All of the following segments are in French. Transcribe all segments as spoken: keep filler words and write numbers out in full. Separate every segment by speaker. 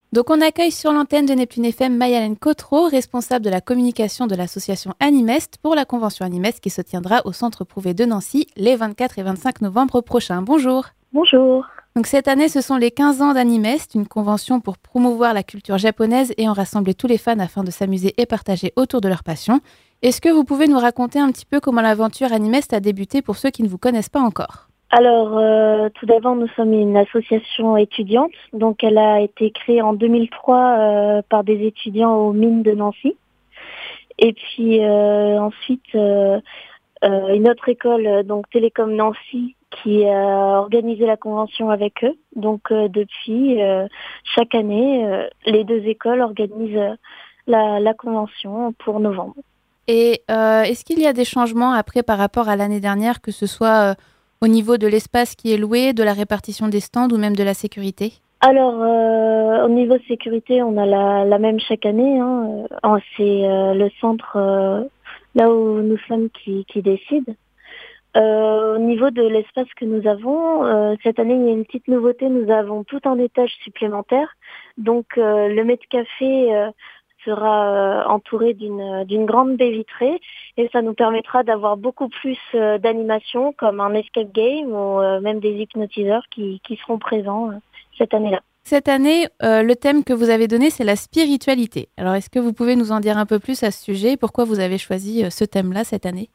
Speaker 1: Donc on accueille sur l'antenne de Neptune F M Mayalène Cotreau, responsable de la communication de l'association Animest pour la convention Animest qui se tiendra au Centre Prouvé de Nancy les vingt-quatre et vingt-cinq novembre prochains. Bonjour.
Speaker 2: Bonjour.
Speaker 1: Donc cette année, ce sont les quinze ans d'Animest, une convention pour promouvoir la culture japonaise et en rassembler tous les fans afin de s'amuser et partager autour de leur passion. Est-ce que vous pouvez nous raconter un petit peu comment l'aventure Animest a débuté pour ceux qui ne vous connaissent pas encore?
Speaker 2: Alors, euh, tout d'abord, nous sommes une association étudiante. Donc, elle a été créée en deux mille trois euh, par des étudiants aux mines de Nancy. Et puis euh, ensuite, euh, euh, une autre école, euh, donc Télécom Nancy, qui a organisé la convention avec eux. Donc, euh, depuis, euh, chaque année, euh, les deux écoles organisent euh, la, la convention pour novembre.
Speaker 1: Et euh, est-ce qu'il y a des changements après par rapport à l'année dernière, que ce soit euh, au niveau de l'espace qui est loué, de la répartition des stands ou même de la sécurité?
Speaker 2: Alors, euh, au niveau sécurité, on a la, la même chaque année, hein. Euh, C'est euh, le centre, euh, là où nous sommes, qui, qui décide. Euh, au niveau de l'espace que nous avons, euh, cette année, il y a une petite nouveauté. Nous avons tout un étage supplémentaire. Donc, euh, le mètre café euh, sera euh, entouré d'une d'une grande baie vitrée et ça nous permettra d'avoir beaucoup plus euh, d'animations comme un escape game ou euh, même des hypnotiseurs qui, qui seront présents euh, cette année-là.
Speaker 1: Cette année, euh, le thème que vous avez donné, c'est la spiritualité. Alors, est-ce que vous pouvez nous en dire un peu plus à ce sujet? Pourquoi vous avez choisi euh, ce thème-là cette année?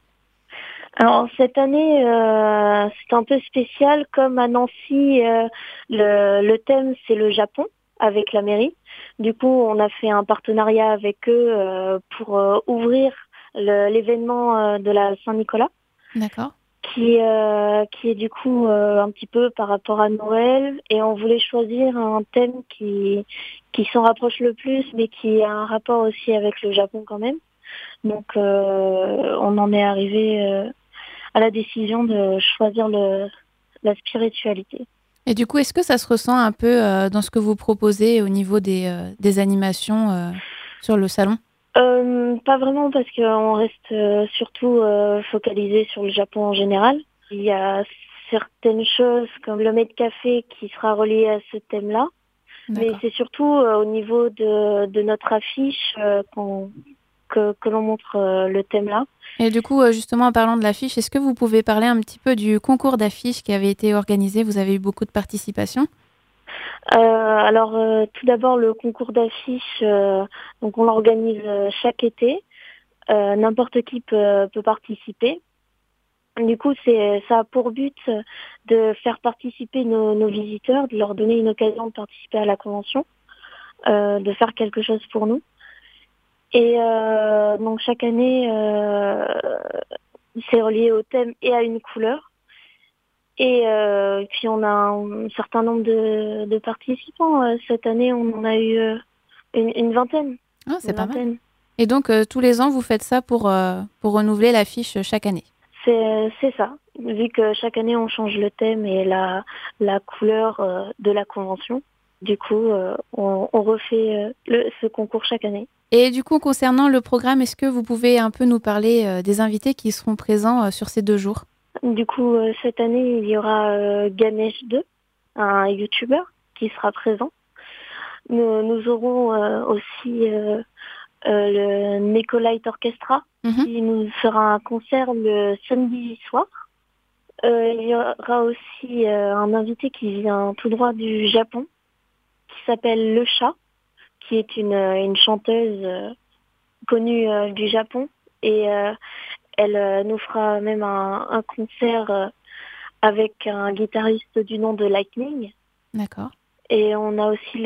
Speaker 2: Alors cette année, euh, c'est un peu spécial. Comme à Nancy, euh, le, le thème c'est le Japon avec la mairie. Du coup, on a fait un partenariat avec eux euh, pour euh, ouvrir le- l'événement euh, de la Saint-Nicolas,
Speaker 1: D'accord.
Speaker 2: qui, euh, qui est du coup euh, un petit peu par rapport à Noël. Et on voulait choisir un thème qui, qui s'en rapproche le plus, mais qui a un rapport aussi avec le Japon quand même. Donc euh, on en est arrivé euh, à la décision de choisir le, la spiritualité.
Speaker 1: Et du coup, est-ce que ça se ressent un peu euh, dans ce que vous proposez au niveau des, euh, des animations euh, sur le salon?
Speaker 2: Euh, pas vraiment parce qu'on reste euh, surtout euh, focalisé sur le Japon en général. Il y a certaines choses comme le mètre café qui sera relié à ce thème-là, mais
Speaker 1: D'accord.
Speaker 2: c'est surtout euh, au niveau de, de notre affiche euh, qu'on, que, que l'on montre euh, le thème-là.
Speaker 1: Et du coup, euh, justement, en parlant de l'affiche, est-ce que vous pouvez parler un petit peu du concours d'affiches qui avait été organisé? Vous avez eu beaucoup de participation?
Speaker 2: Euh, alors euh, tout d'abord le concours d'affiches, euh, donc on l'organise euh, chaque été. Euh, n'importe qui peut, peut participer. Du coup, c'est, ça a pour but de faire participer nos, nos visiteurs, de leur donner une occasion de participer à la convention, euh, de faire quelque chose pour nous. Et euh, donc chaque année, euh, c'est relié au thème et à une couleur. Et euh, puis on a un, certain nombre de, de participants. Euh, Cette année, on en a eu euh, une, une vingtaine.
Speaker 1: Ah, c'est
Speaker 2: Une
Speaker 1: pas mal.
Speaker 2: vingtaine.
Speaker 1: Et donc, euh, tous les ans, vous faites ça pour, euh, pour renouveler l'affiche chaque année?
Speaker 2: C'est, c'est ça. Vu que chaque année on change le thème et la, la couleur euh, de la convention, du coup euh, on, on refait euh, le, ce concours chaque année.
Speaker 1: Et du coup, concernant le programme, est-ce que vous pouvez un peu nous parler euh, des invités qui seront présents euh, sur ces deux jours?
Speaker 2: Du coup euh, cette année il y aura euh, Ganesh deux, un YouTuber qui sera présent. Nous, nous aurons euh, aussi euh, euh, le Neko Light Orchestra
Speaker 1: Mhm.
Speaker 2: qui nous fera un concert le samedi soir. Euh, il y aura aussi euh, un invité qui vient tout droit du Japon qui s'appelle Le Chat, qui est une, une chanteuse euh, connue euh, du Japon. Et euh, elle euh, nous fera même un, un concert euh, avec un guitariste du nom de Lightning.
Speaker 1: D'accord.
Speaker 2: Et on a aussi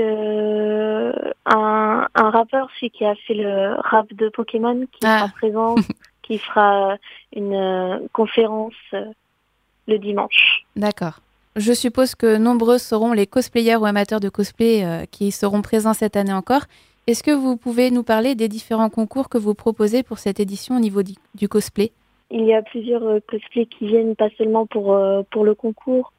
Speaker 2: le un, un rappeur, celui qui a fait le rap de Pokémon, qui sera
Speaker 1: Ah,
Speaker 2: présent, qui fera une euh, conférence euh, le dimanche.
Speaker 1: d'accord. Je suppose que nombreux seront les cosplayers ou amateurs de cosplay euh, qui seront présents cette année encore. Est-ce que vous pouvez nous parler des différents concours que vous proposez pour cette édition au niveau du, du cosplay?
Speaker 2: Il y a plusieurs euh, cosplays qui viennent pas seulement pour, euh, pour le concours,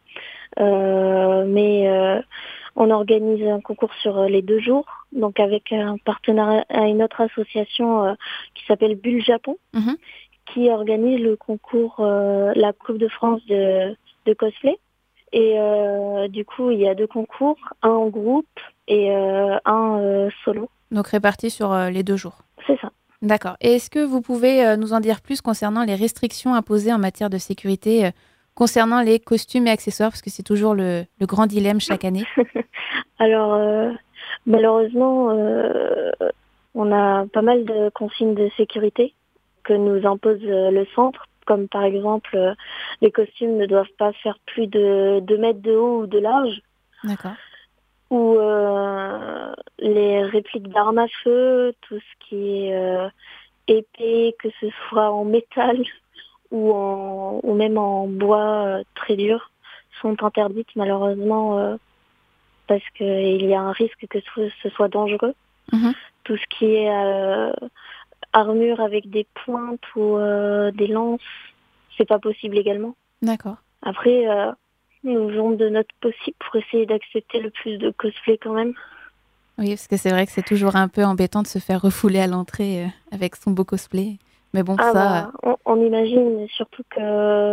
Speaker 2: euh, mais euh, on organise un concours sur euh, les deux jours, donc avec un partenariat à une autre association euh, qui s'appelle Bulle Japon,
Speaker 1: Mhm.
Speaker 2: qui organise le concours, euh, la Coupe de France de, de cosplay. Et euh, du coup, il y a deux concours, un en groupe et euh, un euh, solo.
Speaker 1: Donc répartis sur euh, les deux jours.
Speaker 2: C'est ça.
Speaker 1: D'accord. Et est-ce que vous pouvez euh, nous en dire plus concernant les restrictions imposées en matière de sécurité, euh, concernant les costumes et accessoires, parce que c'est toujours le, le grand dilemme chaque année?
Speaker 2: Alors, euh, malheureusement, euh, on a pas mal de consignes de sécurité que nous impose euh, le centre, comme par exemple, euh, les costumes ne doivent pas faire plus de deux mètres de haut ou de large,
Speaker 1: D'accord.
Speaker 2: ou euh, les répliques d'armes à feu, tout ce qui est euh, épée, que ce soit en métal ou, en, ou même en bois euh, très dur, sont interdites malheureusement euh, parce qu'il y a un risque que ce ce soit dangereux.
Speaker 1: Mhm.
Speaker 2: Tout ce qui est euh, armure avec des pointes ou euh, des lances, c'est pas possible également.
Speaker 1: D'accord.
Speaker 2: Après, euh, nous faisons de notre possible pour essayer d'accepter le plus de cosplay quand même.
Speaker 1: Oui, parce que c'est vrai que c'est toujours un peu embêtant de se faire refouler à l'entrée euh, avec son beau cosplay. Mais bon,
Speaker 2: Ah
Speaker 1: ça, euh,
Speaker 2: bah, on, on imagine surtout que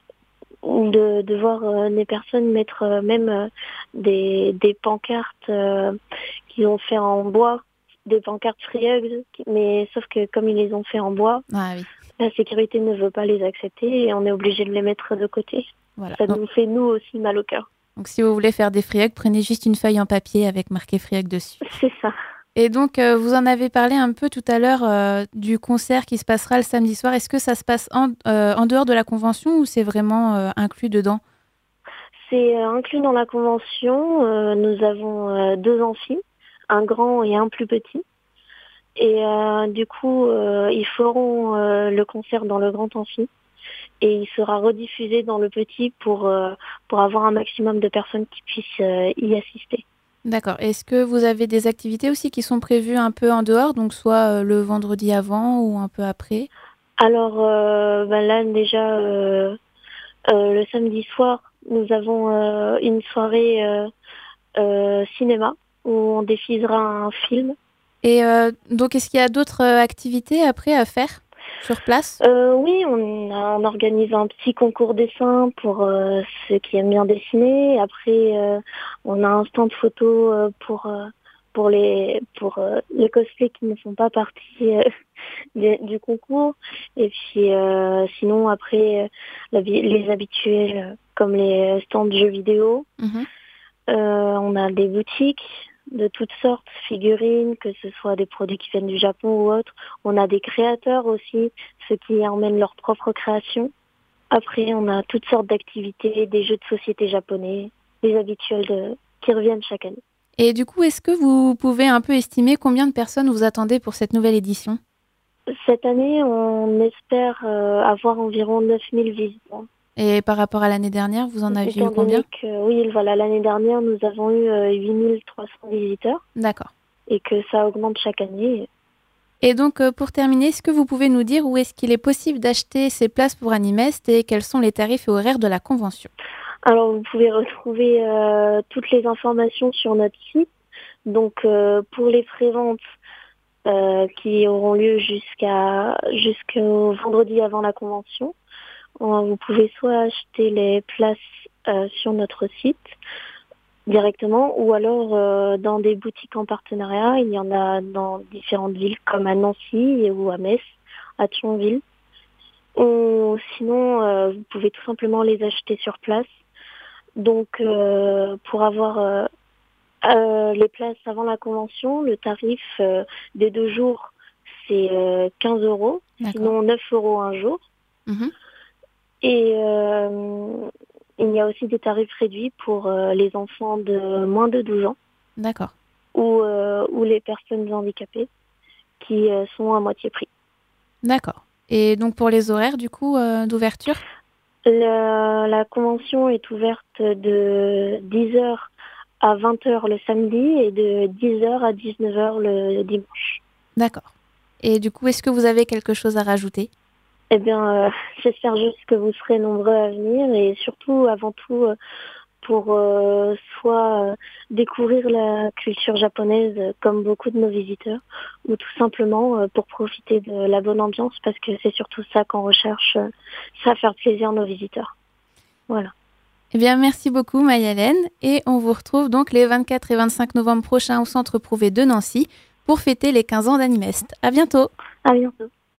Speaker 2: de, de voir euh, les personnes mettre euh, même euh, des, des pancartes euh, qu'ils ont fait en bois, des pancartes free hugs, mais sauf que comme ils les ont fait en bois,
Speaker 1: ah oui,
Speaker 2: la sécurité ne veut pas les accepter et on est obligé de les mettre de côté.
Speaker 1: voilà.
Speaker 2: Ça
Speaker 1: Donc,
Speaker 2: nous fait nous aussi mal au cœur.
Speaker 1: donc si vous voulez faire des free hugs, prenez juste une feuille en papier avec marqué free hug dessus.
Speaker 2: C'est ça.
Speaker 1: Et donc, euh, vous en avez parlé un peu tout à l'heure euh, du concert qui se passera le samedi soir. Est-ce que ça se passe en, euh, en dehors de la convention ou c'est vraiment euh, inclus dedans?
Speaker 2: C'est euh, inclus dans la convention. Euh, nous avons euh, deux amphis, un grand et un plus petit. Et euh, du coup, euh, ils feront euh, le concert dans le grand amphi et il sera rediffusé dans le petit pour, euh, pour avoir un maximum de personnes qui puissent euh, y assister.
Speaker 1: D'accord. Est-ce que vous avez des activités aussi qui sont prévues un peu en dehors, donc soit euh, le vendredi avant ou un peu après?
Speaker 2: Alors euh, ben là déjà, euh, euh, le samedi soir, nous avons euh, une soirée euh, euh, cinéma où on diffusera un film.
Speaker 1: Et euh, donc, est-ce qu'il y a d'autres euh, activités après à faire sur place?
Speaker 2: Euh, oui, on, a, on organise un petit concours dessin pour euh, ceux qui aiment bien dessiner. Après, euh, on a un stand photo euh, pour euh, pour les pour euh, les cosplays qui ne font pas partie euh, des- du concours. Et puis euh, sinon après euh, la vi- les habituels euh, comme les stands de jeux vidéo.
Speaker 1: Mhm.
Speaker 2: Euh, on a des boutiques de toutes sortes, figurines, que ce soit des produits qui viennent du Japon ou autres. On a des créateurs aussi, ceux qui emmènent leurs propres créations. Après, on a toutes sortes d'activités, des jeux de société japonais, les habituels de- qui reviennent chaque année.
Speaker 1: Et du coup, est-ce que vous pouvez un peu estimer combien de personnes vous attendez pour cette nouvelle édition?
Speaker 2: Cette année, on espère euh, avoir environ neuf mille visiteurs.
Speaker 1: Et par rapport à l'année dernière, vous en aviez eu
Speaker 2: Étant donné
Speaker 1: combien?
Speaker 2: que, oui, voilà, l'année dernière, nous avons eu euh, huit mille trois cents visiteurs
Speaker 1: D'accord.
Speaker 2: et que ça augmente chaque année.
Speaker 1: Et donc, euh, pour terminer, est-ce que vous pouvez nous dire où est-ce qu'il est possible d'acheter ces places pour Animest et quels sont les tarifs et horaires de la convention?
Speaker 2: Alors, vous pouvez retrouver euh, toutes les informations sur notre site. Donc, euh, pour les préventes euh, qui auront lieu jusqu'à jusqu'au vendredi avant la convention, euh, vous pouvez soit acheter les places euh, sur notre site directement ou alors euh, dans des boutiques en partenariat. Il y en a dans différentes villes comme à Nancy ou à Metz, à Thionville. Ou sinon, euh, vous pouvez tout simplement les acheter sur place. Donc, euh, pour avoir euh, euh, les places avant la convention, le tarif euh, des deux jours, c'est euh, quinze euros,
Speaker 1: D'accord.
Speaker 2: sinon neuf euros un jour.
Speaker 1: Mhm.
Speaker 2: Et euh, il y a aussi des tarifs réduits pour euh, les enfants de moins de douze ans
Speaker 1: D'accord.
Speaker 2: ou, euh, ou les personnes handicapées qui euh, sont à moitié prix.
Speaker 1: D'accord. Et donc, pour les horaires, du coup, euh, d'ouverture?
Speaker 2: La, la convention est ouverte de dix heures à vingt heures le samedi et de dix heures à dix-neuf heures le dimanche.
Speaker 1: D'accord. Et du coup, est-ce que vous avez quelque chose à rajouter?
Speaker 2: Eh bien, euh, j'espère juste que vous serez nombreux à venir et surtout, avant tout, euh, pour euh, soit euh, découvrir la culture japonaise euh, comme beaucoup de nos visiteurs, ou tout simplement euh, pour profiter de la bonne ambiance parce que c'est surtout ça qu'on recherche, euh, ça faire plaisir à nos visiteurs. Voilà.
Speaker 1: Eh bien, merci beaucoup Maï-Hélène. Et on vous retrouve donc les vingt-quatre et vingt-cinq novembre prochains au Centre Prouvé de Nancy pour fêter les quinze ans d'Animest. À bientôt.
Speaker 2: À bientôt.